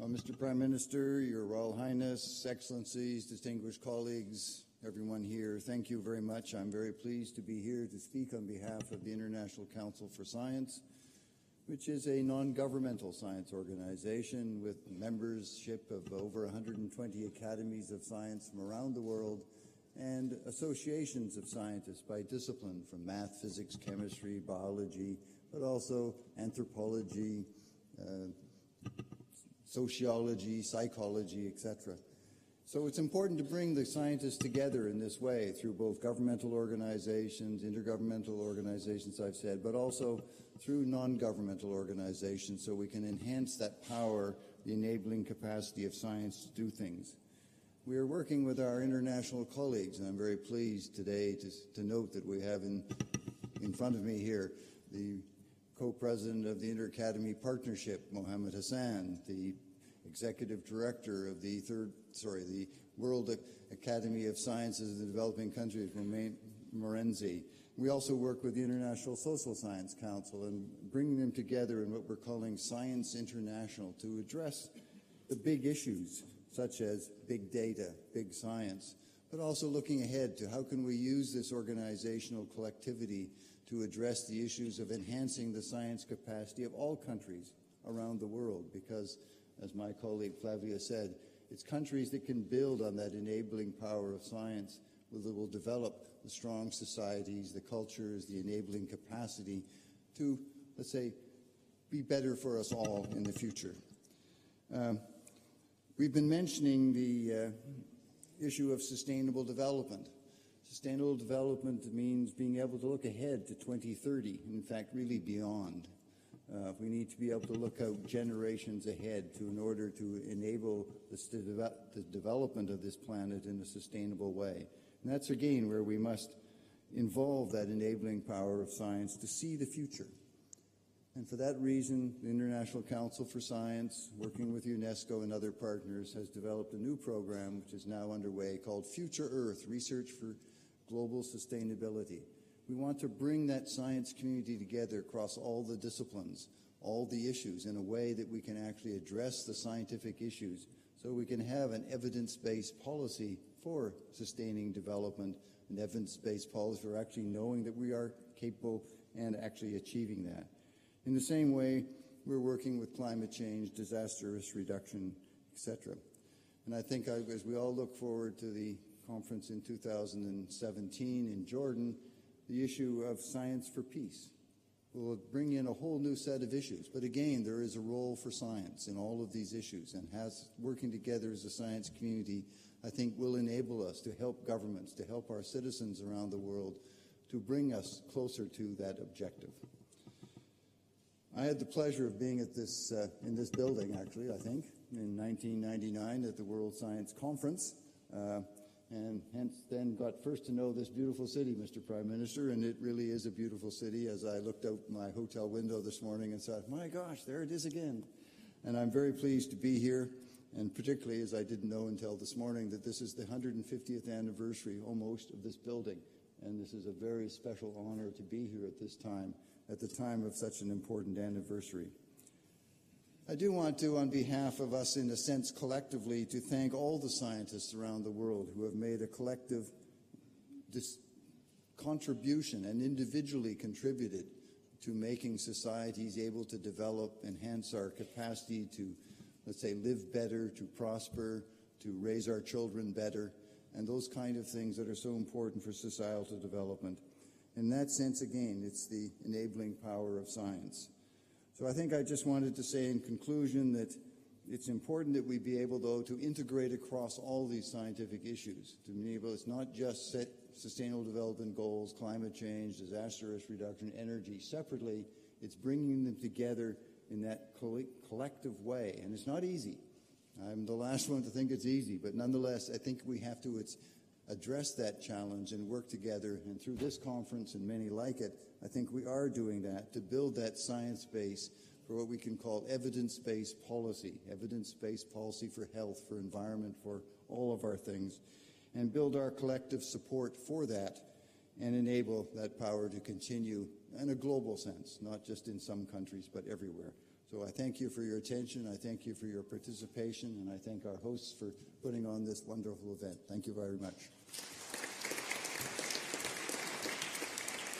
Mr. Prime Minister, Your Royal Highness, Excellencies, distinguished colleagues, everyone here, thank you very much. I'm very pleased to be here to speak on behalf of the International Council for Science, which is a non-governmental science organization with membership of over 120 academies of science from around the world and associations of scientists by discipline from math, physics, chemistry, biology, but also anthropology, sociology, psychology, etc. So it's important to bring the scientists together in this way through both governmental organizations, intergovernmental organizations, I've said, but also through non-governmental organizations so we can enhance that power, the enabling capacity of science to do things. We are working with our international colleagues, and I'm very pleased today to note that we have in front of me here the co-president of the Inter-Academy Partnership, Mohammed Hassan, the executive director of the World Academy of Sciences in the Developing Countries, Romain Morenzi. We also work with the International Social Science Council and bringing them together in what we're calling Science International to address the big issues such as big data, big science, but also looking ahead to how can we use this organizational collectivity to address the issues of enhancing the science capacity of all countries around the world, because, as my colleague Flavia said, it's countries that can build on that enabling power of science that will develop the strong societies, the cultures, the enabling capacity to, let's say, be better for us all in the future. We've been mentioning the issue of sustainable development. Sustainable development means being able to look ahead to 2030, in fact, really beyond. We need to be able to look out generations ahead in order to enable the development of this planet in a sustainable way. And that's, again, where we must involve that enabling power of science to see the future. And for that reason, the International Council for Science, working with UNESCO and other partners, has developed a new program which is now underway called Future Earth, Research for Global Sustainability. We want to bring that science community together across all the disciplines, all the issues, in a way that we can actually address the scientific issues so we can have an evidence-based policy for sustaining development, an evidence-based policy for actually knowing that we are capable and actually achieving that. In the same way, we're working with climate change, disaster risk reduction, etc. And I think as we all look forward to the conference in 2017 in Jordan, the issue of science for peace will bring in a whole new set of issues. But again, there is a role for science in all of these issues, and working together as a science community, I think, will enable us to help governments, to help our citizens around the world, to bring us closer to that objective. I had the pleasure of being at this in this building, actually, I think, in 1999 at the World Science Conference, and hence then got first to know this beautiful city, Mr. Prime Minister, and it really is a beautiful city as I looked out my hotel window this morning and thought, my gosh, there it is again. And I'm very pleased to be here, and particularly as I didn't know until this morning that this is the 150th anniversary almost of this building, and this is a very special honor to be here at the time of such an important anniversary. I do want to, on behalf of us, in a sense, collectively, to thank all the scientists around the world who have made a collective contribution and individually contributed to making societies able to develop, enhance our capacity to, let's say, live better, to prosper, to raise our children better, and those kind of things that are so important for societal development. In that sense, again, it's the enabling power of science. So I think I just wanted to say in conclusion that it's important that we be able, though, to integrate across all these scientific issues, to enable us not just set sustainable development goals, climate change, disaster risk reduction, energy separately. It's bringing them together in that collective way. And it's not easy. I'm the last one to think it's easy, but nonetheless, I think we have to address that challenge and work together. And through this conference and many like it, I think we are doing that to build that science base for what we can call evidence-based policy for health, for environment, for all of our things, and build our collective support for that and enable that power to continue in a global sense, not just in some countries, but everywhere. So I thank you for your attention, I thank you for your participation, and I thank our hosts for putting on this wonderful event. Thank you very much.